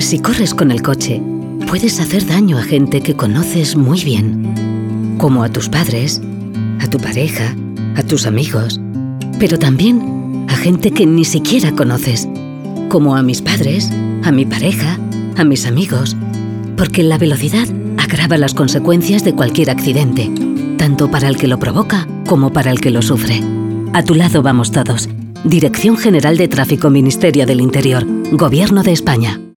Si corres con el coche, puedes hacer daño a gente que conoces muy bien, como a tus padres, a tu pareja, a tus amigos, pero también a gente que ni siquiera conoces, como a mis padres, a mi pareja, a mis amigos, porque la velocidad agrava las consecuencias de cualquier accidente, tanto para el que lo provoca como para el que lo sufre. A tu lado vamos todos. Dirección General de Tráfico, Ministerio del Interior, Gobierno de España.